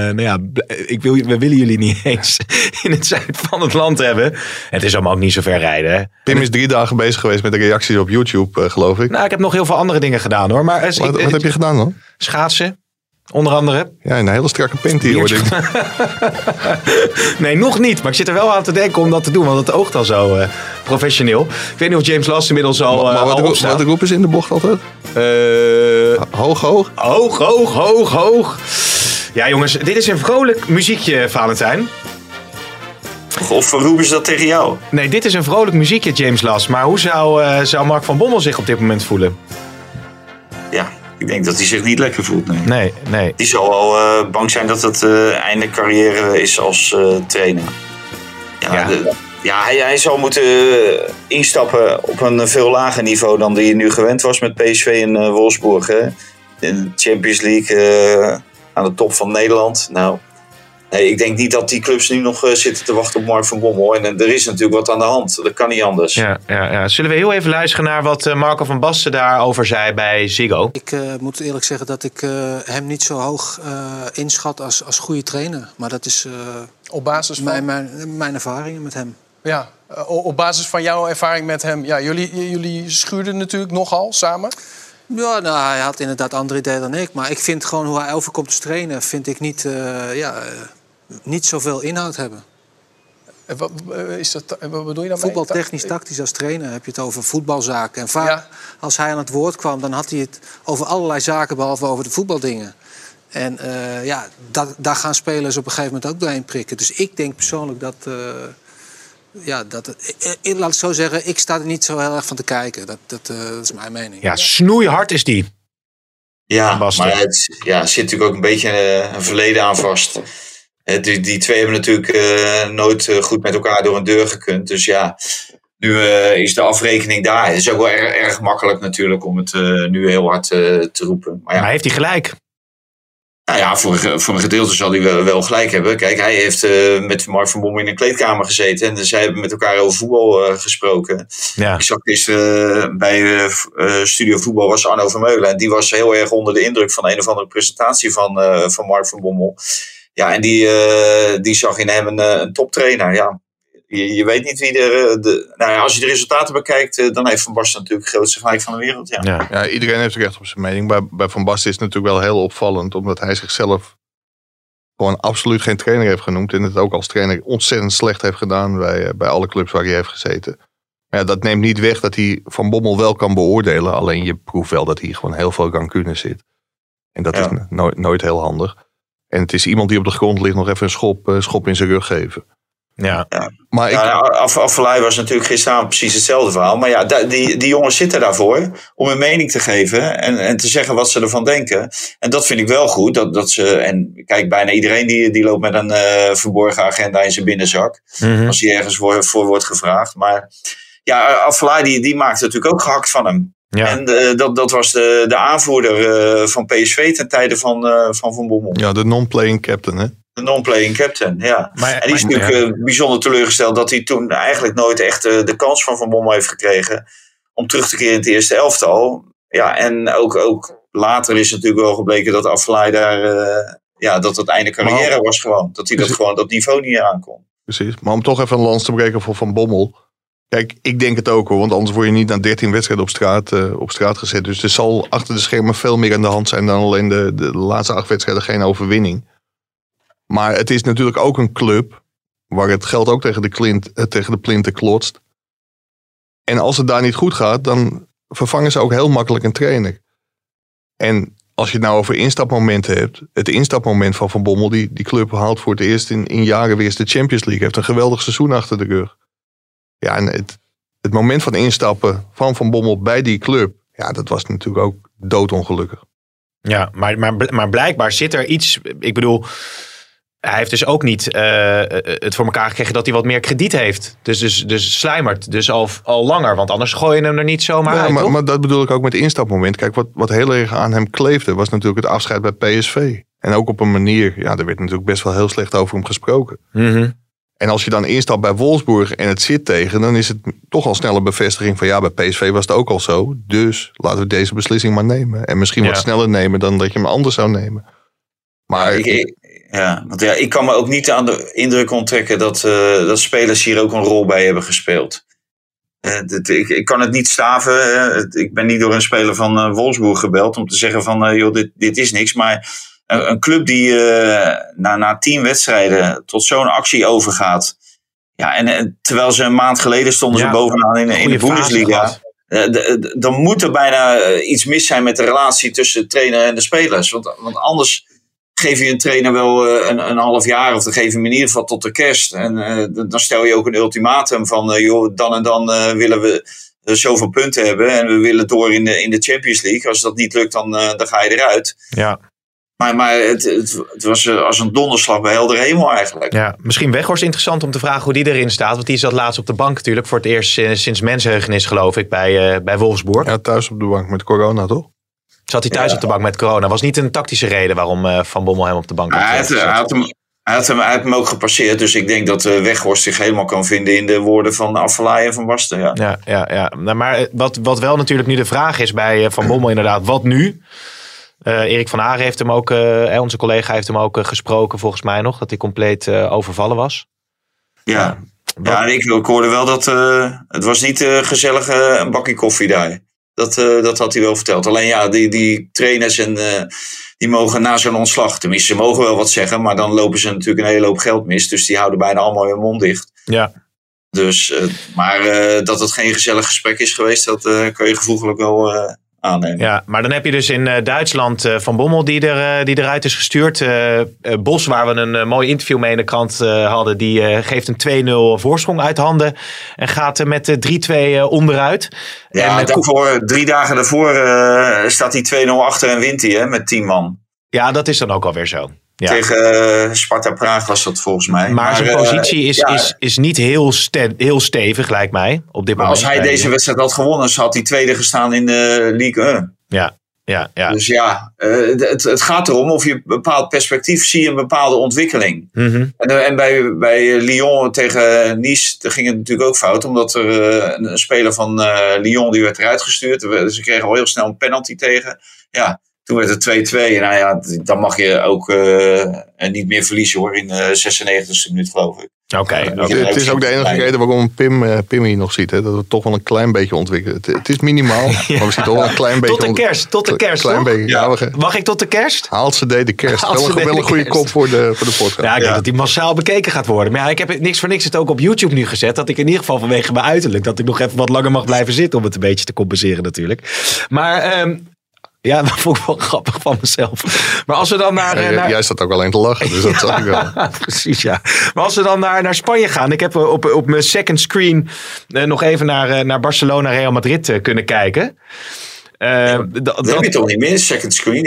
we willen jullie niet eens in het zuiden van het land hebben. Het is allemaal ook niet zo ver rijden, hè? Pim is 3 dagen bezig geweest met de reacties op YouTube, geloof ik. Nou, ik heb nog heel veel andere dingen gedaan, hoor. Maar Wat heb je gedaan dan? Schaatsen, onder andere. Ja, een hele strakke pint hier, hoor ik. Nee, nog niet. Maar ik zit er wel aan te denken om dat te doen. Want het oogt al zo professioneel. Ik weet niet of James Last inmiddels al opstaat. Wat roepen ze in de bocht altijd? Hoog, hoog? Hoog. Ja, jongens. Dit is een vrolijk muziekje, Valentijn. Of roepen ze dat tegen jou? Nee, dit is een vrolijk muziekje, James Last. Maar hoe zou Mark van Bommel zich op dit moment voelen? Ja, ik denk dat hij zich niet lekker voelt. Nee. Die zal wel bang zijn dat het einde carrière is als trainer. Hij zal moeten instappen op een veel lager niveau dan die nu gewend was met PSV in Wolfsburg. Hè? In de Champions League aan de top van Nederland. Nou, nee, ik denk niet dat die clubs nu nog zitten te wachten op Mark van Bommel. En er is natuurlijk wat aan de hand. Dat kan niet anders. Ja. Zullen we heel even luisteren naar wat Marco van Basten daarover zei bij Ziggo? Ik moet eerlijk zeggen dat ik hem niet zo hoog inschat als goede trainer. Maar dat is op basis van mijn ervaringen met hem. Ja, op basis van jouw ervaring met hem. Ja, jullie schuurden natuurlijk nogal samen. Ja, nou, hij had inderdaad andere ideeën dan ik. Maar ik vind gewoon hoe hij overkomt te trainen, vind ik niet zoveel inhoud hebben. Wat bedoel je dan? Voetbaltechnisch, tactisch als trainer heb je het over voetbalzaken. En vaak als hij aan het woord kwam, dan had hij het over allerlei zaken behalve over de voetbaldingen. En daar gaan spelers op een gegeven moment ook doorheen prikken. Dus ik denk persoonlijk dat laat ik zo zeggen, ik sta er niet zo heel erg van te kijken. Dat is mijn mening. Ja, snoeihard is die. Ja, maar het zit natuurlijk ook een beetje een verleden aan vast. Die twee hebben natuurlijk nooit goed met elkaar door een deur gekund. Dus ja, nu is de afrekening daar. Het is ook wel erg makkelijk natuurlijk om het nu heel hard te roepen. Maar heeft hij gelijk? Nou ja, voor een gedeelte zal hij wel gelijk hebben. Kijk, hij heeft met Mark van Bommel in een kleedkamer gezeten. En zij hebben met elkaar over voetbal gesproken. Ja. Ik zag gisteren bij Studio Voetbal was Arno Vermeulen. En die was heel erg onder de indruk van een of andere presentatie van Mark van Bommel. Ja, en die zag in hem een toptrainer. Ja, je weet niet wie als je de resultaten bekijkt, dan heeft Van Basten natuurlijk het grootste gelijk van de wereld. Ja, iedereen heeft recht op zijn mening. Bij Van Basten is het natuurlijk wel heel opvallend, omdat hij zichzelf gewoon absoluut geen trainer heeft genoemd. En het ook als trainer ontzettend slecht heeft gedaan bij alle clubs waar hij heeft gezeten. Maar ja, dat neemt niet weg dat hij Van Bommel wel kan beoordelen. Alleen je proeft wel dat hij gewoon heel veel rancune zit. En dat is nooit heel handig. En het is iemand die op de grond ligt nog even een schop in zijn rug geven. Ja. Maar Afellay was natuurlijk gisteravond precies hetzelfde verhaal. Maar ja, die jongens zitten daarvoor om een mening te geven en te zeggen wat ze ervan denken. En dat vind ik wel goed. Dat ze, en kijk, bijna iedereen die loopt met een verborgen agenda in zijn binnenzak. Mm-hmm. Als hij ergens voor wordt gevraagd. Maar ja, Afellay die maakte natuurlijk ook gehakt van hem. Ja. En dat was de aanvoerder van PSV ten tijde van Bommel. Ja, de non-playing captain, hè? De non-playing captain, ja. En die is natuurlijk bijzonder teleurgesteld dat hij toen eigenlijk nooit echt de kans van Bommel heeft gekregen om terug te keren in het eerste elftal. Ja, en ook later is natuurlijk wel gebleken dat Afellay daar, dat het einde carrière was gewoon. Dat hij dat niveau niet aankon. Precies, maar om toch even een lans te breken voor Van Bommel. Kijk, ik denk het ook hoor, want anders word je niet na 13 wedstrijden op straat gezet. Dus er zal achter de schermen veel meer aan de hand zijn dan alleen de laatste 8 wedstrijden geen overwinning. Maar het is natuurlijk ook een club waar het geld ook tegen de plinten klotst. En als het daar niet goed gaat, dan vervangen ze ook heel makkelijk een trainer. En als je het nou over instapmomenten hebt, het instapmoment van Van Bommel, die club haalt voor het eerst in jaren weer eens de Champions League. Heeft een geweldig seizoen achter de rug. Ja, en het moment van instappen van Bommel bij die club, ja, dat was natuurlijk ook doodongelukkig. Ja, maar blijkbaar zit er iets, ik bedoel, hij heeft dus ook niet het voor elkaar gekregen dat hij wat meer krediet heeft. Dus slijmert dus al langer, want anders gooi je hem er niet zomaar uit, toch? Maar dat bedoel ik ook met instapmoment. Kijk, wat heel erg aan hem kleefde, was natuurlijk het afscheid bij PSV. En ook op een manier, ja, er werd natuurlijk best wel heel slecht over hem gesproken. Mm-hmm. En als je dan instapt bij Wolfsburg en het zit tegen, dan is het toch al snel een bevestiging van ja, bij PSV was het ook al zo. Dus laten we deze beslissing maar nemen. En misschien wat sneller nemen dan dat je hem anders zou nemen. Maar ik kan me ook niet aan de indruk onttrekken dat spelers hier ook een rol bij hebben gespeeld. Ik kan het niet staven. Ik ben niet door een speler van Wolfsburg gebeld om te zeggen van joh, dit is niks. Maar een club die na 10 wedstrijden tot zo'n actie overgaat. Ja, en terwijl ze een maand geleden stonden ze bovenaan in de Bundesliga. Dan moet er bijna iets mis zijn met de relatie tussen de trainer en de spelers. Want anders geef je een trainer wel een half jaar, of dan geef je hem in ieder geval tot de kerst. En dan stel je ook een ultimatum van joh, dan en dan willen we zoveel punten hebben en we willen door in de Champions League. Als dat niet lukt, dan ga je eruit. Ja. Maar het was als een donderslag bij helder hemel eigenlijk. Ja, misschien Weghorst interessant om te vragen hoe die erin staat. Want die zat laatst op de bank natuurlijk. Voor het eerst sinds mensenheugenis geloof ik bij Wolfsburg. Ja, thuis op de bank met corona toch? Zat hij thuis op de bank met corona? Was niet een tactische reden waarom Van Bommel hem op de bank had gezet? Hij had hem ook gepasseerd. Dus ik denk dat Weghorst zich helemaal kan vinden in de woorden van Afellay en Van Basten. Ja. Nou, maar wat wel natuurlijk nu de vraag is bij Van Bommel inderdaad. Wat nu? Erik van Haren heeft hem ook, onze collega heeft hem ook gesproken volgens mij nog. Dat hij compleet overvallen was. Ja, ik hoorde wel dat het was niet gezellig een bakje koffie daar. Dat had hij wel verteld. Alleen die trainers die mogen na zo'n ontslag, tenminste ze mogen wel wat zeggen, maar dan lopen ze natuurlijk een hele hoop geld mis. Dus die houden bijna allemaal hun mond dicht. Ja. Dus, maar dat het geen gezellig gesprek is geweest, dat kan je gevoeglijk wel aannemen. Ja, maar dan heb je dus in Duitsland Van Bommel die eruit is gestuurd. Bos, waar we een mooi interview mee in de krant hadden, die geeft een 2-0 voorsprong uit handen en gaat met 3-2 onderuit. Ja, en 3 dagen daarvoor staat hij 2-0 achter en wint hij met 10 man. Ja, dat is dan ook alweer zo. Ja. Tegen Sparta Praag was dat volgens mij. Maar zijn positie is niet heel stevig, lijkt mij, op dit moment. Als hij deze wedstrijd had gewonnen, had hij tweede gestaan in de Ligue 1. Ja. Dus het gaat erom of je een bepaald perspectief ziet, een bepaalde ontwikkeling. Mm-hmm. En bij Lyon tegen Nice ging het natuurlijk ook fout, omdat er een speler van Lyon die werd eruit gestuurd. Ze kregen al heel snel een penalty tegen. Ja. Toen werd het 2-2. Nou ja, dan mag je ook niet meer verliezen hoor. In de 96e minuut geloof ik. Oké. Het is ook de enige reden waarom Pim hier nog ziet. Hè? Dat we toch wel een klein beetje ontwikkelen. Het is minimaal. Maar we zien toch wel een klein beetje. Tot de kerst. Klein beetje, mag ik tot de kerst? Haalt ze de kerst. Wel een goede kop voor de podcast. Ja, ik denk dat die massaal bekeken gaat worden. Maar ja, ik heb niks voor niks het ook op YouTube nu gezet. Dat ik in ieder geval vanwege mijn uiterlijk. Dat ik nog even wat langer mag blijven zitten. Om het een beetje te compenseren natuurlijk. Maar Ja, dat vond ik wel grappig van mezelf. Maar als we dan Jij staat ook alleen te lachen, dus dat zag ik wel. Precies, ja. Maar als we dan naar Spanje gaan. Ik heb op mijn second screen nog even naar Barcelona Real Madrid kunnen kijken. Dat heb je toch niet meer, second screen?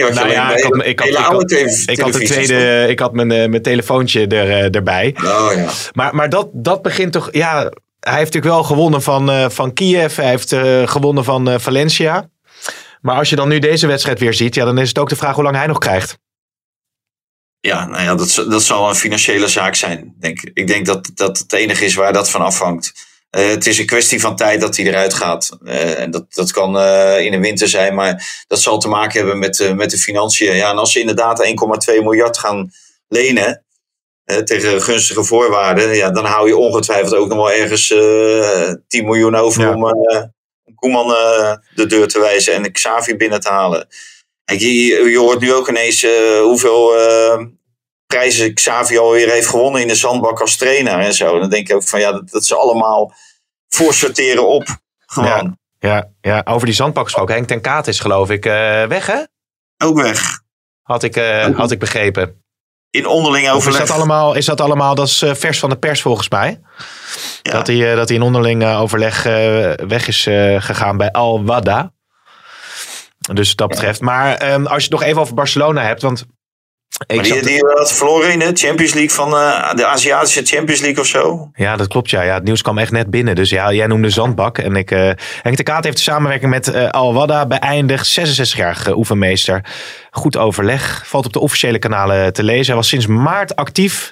Ik had mijn telefoontje erbij. Oh, ja. Maar dat begint toch... Ja, hij heeft natuurlijk wel gewonnen van Kiev. Hij heeft gewonnen van Valencia. Maar als je dan nu deze wedstrijd weer ziet... Ja, dan is het ook de vraag hoe lang hij nog krijgt. Ja, nou ja, dat zal een financiële zaak zijn, denk ik. Ik denk dat het enige is waar dat van afhangt. Het is een kwestie van tijd dat hij eruit gaat. En dat kan in de winter zijn, maar dat zal te maken hebben met de financiën. Ja, en als ze inderdaad 1,2 miljard gaan lenen tegen gunstige voorwaarden, ja, dan hou je ongetwijfeld ook nog wel ergens 10 miljoen over om Koeman de deur te wijzen en Xavi binnen te halen. En je hoort nu ook ineens hoeveel prijzen Xavi alweer heeft gewonnen in de zandbak als trainer en zo. Dan denk je ook van ja, dat ze allemaal voorsorteren op. Gewoon. Ja, over die zandbak gesproken. Henk ten Kaat is geloof ik weg, hè? Ook weg. Had ik begrepen. In onderling overleg. Is dat allemaal, dat is vers van de pers volgens mij. Ja. Dat hij in onderling overleg weg is gegaan bij Al Wada. Dus dat betreft. Maar als je het nog even over Barcelona hebt, want... Die had verloren in de Champions League van de Aziatische Champions League of zo. Ja, dat klopt. Ja, het nieuws kwam echt net binnen. Dus ja, jij noemde zandbak. En Henk de Kaat heeft de samenwerking met Al Wada beëindigd. 66-jarige oefenmeester. Goed overleg. Valt op de officiële kanalen te lezen. Hij was sinds maart actief.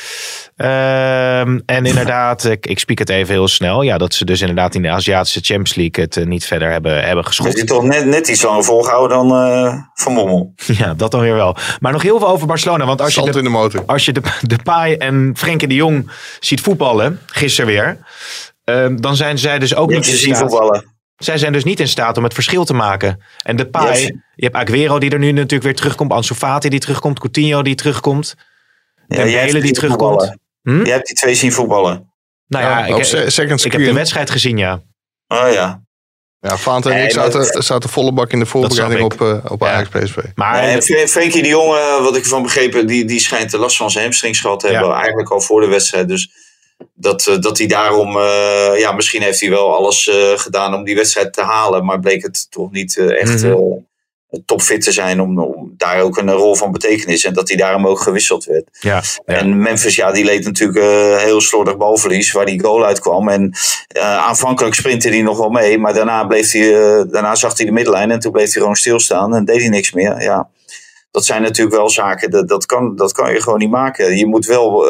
En inderdaad, ik spiek het even heel snel. Ja, dat ze dus inderdaad in de Aziatische Champions League het niet verder hebben geschopt. Heeft hij toch net iets langer volgehouden dan Van Bommel. Ja, dat dan weer wel. Maar nog heel veel over Barcelona. Want als je Depay en Frenkie de Jong ziet voetballen, gisteren weer, dan zijn zij dus ook niet in staat. Zij zijn dus niet in staat om het verschil te maken. En Depay, je hebt Aguero die er nu natuurlijk weer terugkomt, Ansu Fati die terugkomt, Coutinho die terugkomt, Dembele die terugkomt. Je hebt die twee zien voetballen. Nou ja, ik heb de wedstrijd gezien, ja. Oh ja. Ja, Fante en ik zaten volle bak in de voorbereiding op Ajax PSV. Maar Frenkie de Jong, wat ik ervan begrepen, die schijnt de last van zijn hamstrings gehad te hebben. Eigenlijk al voor de wedstrijd. Dus dat hij daarom, misschien heeft hij wel alles gedaan om die wedstrijd te halen. Maar bleek het toch niet echt topfit te zijn om daar ook een rol van betekenis. En dat hij daarom ook gewisseld werd. Ja. En Memphis, die leed natuurlijk heel slordig balverlies, waar die goal uitkwam. En aanvankelijk sprintte hij nog wel mee, maar daarna zag hij de middenlijn en toen bleef hij gewoon stilstaan en deed hij niks meer. Ja. Dat zijn natuurlijk wel zaken, dat kan je gewoon niet maken. Je moet wel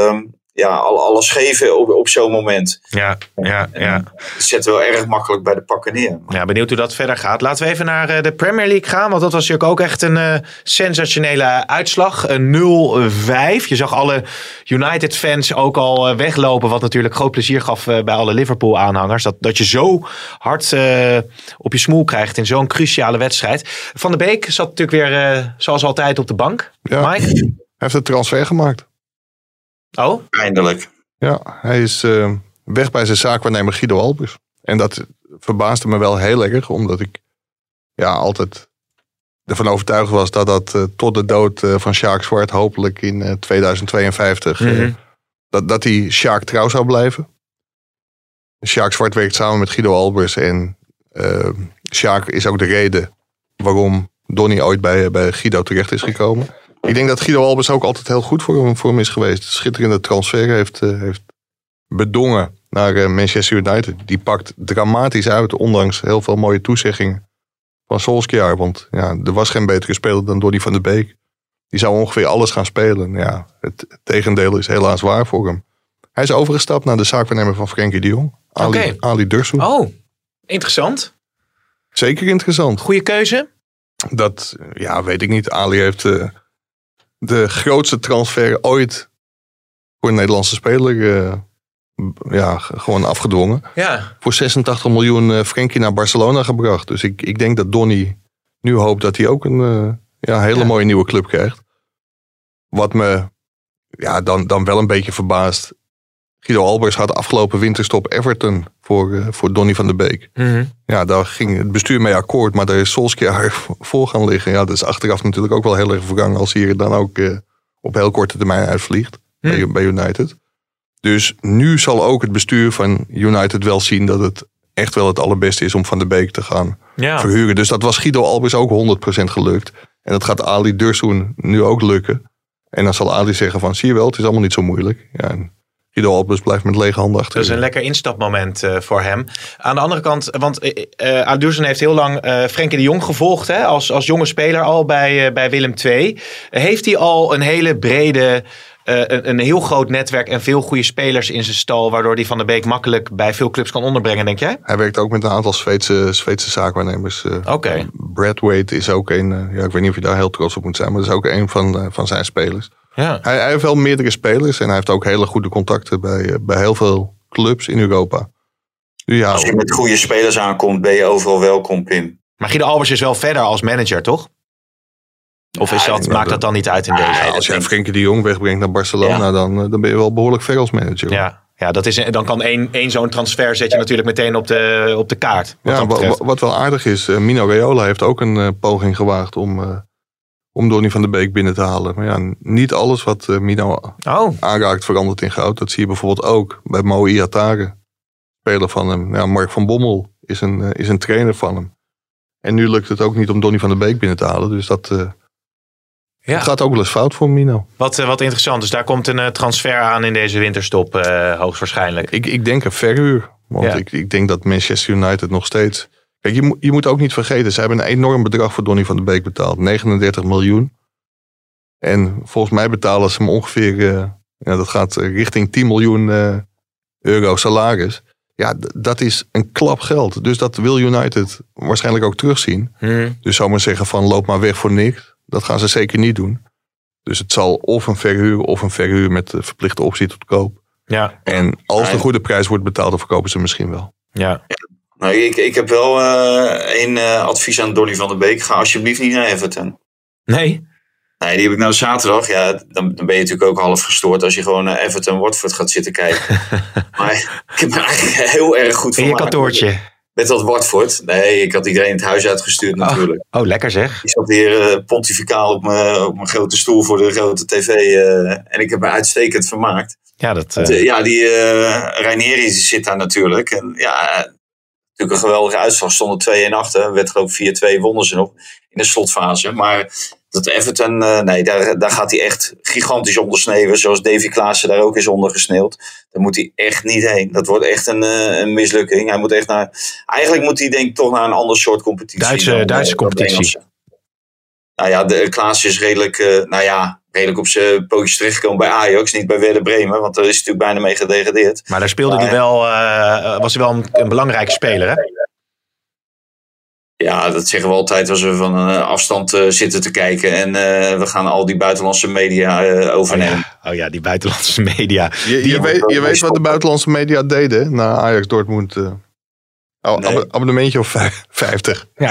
alles geven op zo'n moment. Ja. Het zet wel erg makkelijk bij de pakken neer. Ja, benieuwd hoe dat verder gaat. Laten we even naar de Premier League gaan. Want dat was natuurlijk ook echt een sensationele uitslag. Een 0-5. Je zag alle United-fans ook al weglopen. Wat natuurlijk groot plezier gaf bij alle Liverpool-aanhangers. Dat je zo hard op je smoel krijgt in zo'n cruciale wedstrijd. Van de Beek zat natuurlijk weer zoals altijd op de bank. Ja, Mike? hij heeft een transfer gemaakt. Oh? Eindelijk. Ja, hij is weg bij zijn zaakwaarnemer Guido Albers. En dat verbaasde me wel heel erg, omdat ik altijd ervan overtuigd was dat tot de dood van Sjaak Zwart, hopelijk in 2052, dat hij Sjaak trouw zou blijven. Sjaak Zwart werkt samen met Guido Albers en Sjaak is ook de reden waarom Donny ooit bij Guido terecht is gekomen. Ik denk dat Guido Albers ook altijd heel goed voor hem is geweest. Schitterende transfer heeft bedongen naar Manchester United. Die pakt dramatisch uit, ondanks heel veel mooie toezeggingen van Solskjaer. Want er was geen betere speler dan Donny van de Beek. Die zou ongeveer alles gaan spelen. Ja, het tegendeel is helaas waar voor hem. Hij is overgestapt naar de zaakwaarnemer van Frenkie de Jong. Ali Dursu. Oh, interessant. Zeker interessant. Goeie keuze? Dat, weet ik niet. Ali heeft de grootste transfer ooit voor een Nederlandse speler gewoon afgedwongen. Ja. Voor 86 miljoen Frenkie naar Barcelona gebracht. Dus ik denk dat Donny nu hoopt dat hij ook een hele mooie nieuwe club krijgt. Wat me dan wel een beetje verbaast. Guido Albers had afgelopen winterstop Everton voor Donny van der Beek. Mm-hmm. Ja, daar ging het bestuur mee akkoord, maar daar is Solskjaer voor gaan liggen. Ja, dat is achteraf natuurlijk ook wel heel erg vergangen als hij er dan ook op heel korte termijn uitvliegt bij United. Dus nu zal ook het bestuur van United wel zien dat het echt wel het allerbeste is om Van der Beek te gaan verhuren. Dus dat was Guido Albers ook 100% gelukt. En dat gaat Ali Dursun nu ook lukken. En dan zal Ali zeggen van, zie je wel, het is allemaal niet zo moeilijk. Ja, en Guido Albers blijft met lege handen achter. Dat is een lekker instapmoment voor hem. Aan de andere kant, want Ali Dursun heeft heel lang Frenkie de Jong gevolgd. Hè, als jonge speler al bij Willem II. Heeft hij al een hele brede... een heel groot netwerk en veel goede spelers in zijn stal, waardoor hij Van der Beek makkelijk bij veel clubs kan onderbrengen, denk jij? Hij werkt ook met een aantal Zweedse zaakwaarnemers. Oké. Brad Wade is ook een, ik weet niet of je daar heel trots op moet zijn, maar dat is ook een van zijn spelers. Ja. Hij heeft wel meerdere spelers en hij heeft ook hele goede contacten bij heel veel clubs in Europa. Ja, als je met goede spelers aankomt, ben je overal welkom, Pim. Maar Guido Albers is wel verder als manager, toch? Of maakt dat dan niet uit in deze? Als jij Frenkie de Jong wegbrengt naar Barcelona, dan ben je wel behoorlijk ver als manager. Ja, dan kan één zo'n transfer zet je natuurlijk meteen op de kaart. Wat wel aardig is, Mino Raiola heeft ook een poging gewaagd om Donny van der Beek binnen te halen. Maar ja, niet alles wat Mino aanraakt verandert in goud. Dat zie je bijvoorbeeld ook bij Mo Iatare. Speler van hem. Ja, Mark van Bommel is een trainer van hem. En nu lukt het ook niet om Donny van der Beek binnen te halen. Dus dat... Het gaat ook wel eens fout voor Mino. Wat interessant. Dus daar komt een transfer aan in deze winterstop, hoogstwaarschijnlijk. Ik denk een verhuur. Want ik denk dat Manchester United nog steeds... Kijk, je moet ook niet vergeten. Ze hebben een enorm bedrag voor Donny van der Beek betaald. 39 miljoen. En volgens mij betalen ze hem ongeveer... dat gaat richting 10 miljoen euro salaris. Ja, dat is een klap geld. Dus dat wil United waarschijnlijk ook terugzien. Dus zou men zeggen van loop maar weg voor niks. Dat gaan ze zeker niet doen. Dus het zal of een verhuur met verplichte optie tot koop. Ja. En als de goede prijs wordt betaald, dan verkopen ze misschien wel. Ja. Nou, ik heb wel één advies aan Donny van der Beek. Ga alsjeblieft niet naar Everton. Nee, die heb ik nou zaterdag. Ja, dan ben je natuurlijk ook half gestoord als je gewoon naar Everton Watford gaat zitten kijken. Maar ik heb me eigenlijk heel erg goed vermaakt. In je kantoortje. Met dat Watford. Nee, ik had iedereen het huis uitgestuurd natuurlijk. Oh, lekker zeg. Ik zat hier pontificaal op mijn grote stoel voor de grote tv. En ik heb me uitstekend vermaakt. Ja, dat... die Ranieri zit daar natuurlijk. En natuurlijk een geweldige uitslag. Stonden 2-1 achter. Werd geloof 4-2 wonnen ze nog in de slotfase. Maar dat Everton, daar gaat hij echt gigantisch ondersneeuwen. Zoals Davy Klaassen daar ook is ondergesneeuwd. Daar moet hij echt niet heen. Dat wordt echt een mislukking. Hij moet echt eigenlijk moet hij denk ik toch naar een ander soort competitie. Duitse competitie. Nou ja, de Klaassen is redelijk op zijn pootjes terechtgekomen bij Ajax. Niet bij Werder Bremen, want daar is hij natuurlijk bijna mee gedegradeerd. Maar daar speelde hij wel, was hij wel een belangrijke speler, hè? Ja, dat zeggen we altijd als we van een afstand zitten te kijken. En we gaan al die buitenlandse media overnemen. Oh ja, die buitenlandse media. Je weet wat de buitenlandse media deden na Ajax Dortmund. Abonnementje of 50. Ja.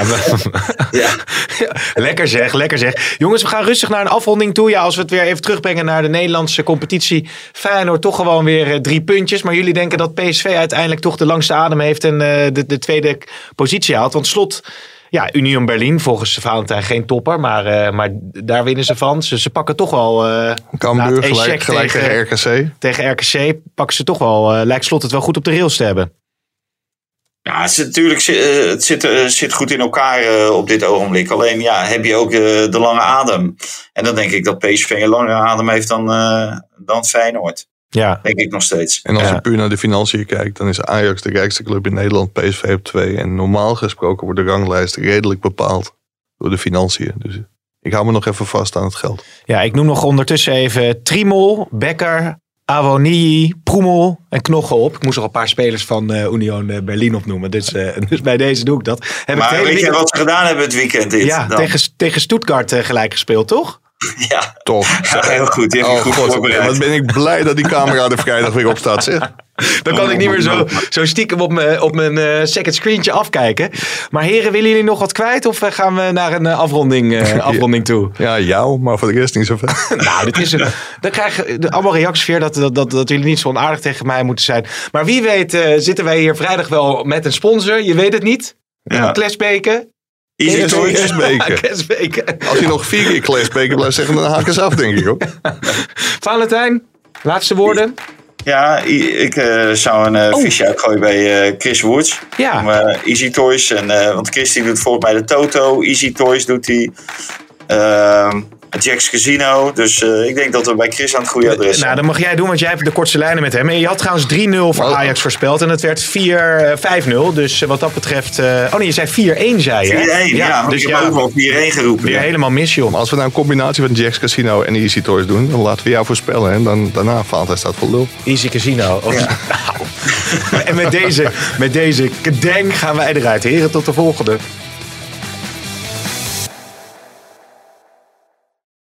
Lekker zeg. Jongens, we gaan rustig naar een afronding toe. Ja, als we het weer even terugbrengen naar de Nederlandse competitie. Feyenoord toch gewoon weer 3 puntjes. Maar jullie denken dat PSV uiteindelijk toch de langste adem heeft en de tweede positie haalt. Want slot, ja, Union Berlin, volgens Valentijn geen topper. Maar daar winnen ze van. Ze pakken toch wel... Cambuur gelijk tegen RKC. Tegen RKC pakken ze toch wel... lijkt Slot het wel goed op de rails te hebben. Ja, het zit goed in elkaar op dit ogenblik. Alleen heb je ook de lange adem. En dan denk ik dat PSV een langere adem heeft dan Feyenoord. Ja. Denk ik nog steeds. En als je puur naar de financiën kijkt, dan is Ajax de rijkste club in Nederland, PSV op 2. En normaal gesproken wordt de ranglijst redelijk bepaald door de financiën. Dus ik hou me nog even vast aan het geld. Ja, ik noem nog ondertussen even Trimol, Becker, Awoniyi, Proemel en Knochen op. Ik moest nog een paar spelers van Union Berlin opnoemen. Dus bij deze doe ik dat. Maar weet je wat ze gedaan hebben het weekend? Tegen Stuttgart gelijk gespeeld, toch? Ja, Toch. ja, heel goed. Die heb ik goed voorbereid. Wat ben ik blij dat die camera er vrijdag weer op staat, zeg. Dan kan ik niet meer zo stiekem op mijn second screentje afkijken. Maar heren, willen jullie nog wat kwijt? Of gaan we naar een afronding toe? Ja, jou, maar voor de rest niet zoveel. Nou, dan krijgen we allemaal reacties weer dat jullie niet zo onaardig tegen mij moeten zijn. Maar wie weet zitten wij hier vrijdag wel met een sponsor. Je weet het niet. Ja. Klesbeken. Easy Toys. Klesbeken. Als je nog 4 keer Klesbeken blijft zeggen, dan haken ze af, denk ik ook. Valentijn, laatste woorden. Ja, ik zou een visje uitgooien bij Chris Woods. Ja. Om Easy Toys. Want Chris die doet volgens mij de Toto. Easy Toys doet hij. Jack's Casino. Dus ik denk dat we bij Chris aan het goede adres zijn. Nou, dat mag jij doen, want jij hebt de kortste lijnen met hem. En je had trouwens 3-0 voor Ajax voorspeld. En het werd 5-0. Dus wat dat betreft... je zei 4-1, zei je. 4-1, ja. Dus ik heb ook wel 4-1 geroepen. Ben je helemaal mis, joh. Maar als we nou een combinatie van Jack's Casino en Easy Toys doen, dan laten we jou voorspellen. En dan daarna Valentijn staat voor lul. Easy Casino. Ja. Nou. En met deze kedeng gaan wij eruit. Heren, tot de volgende.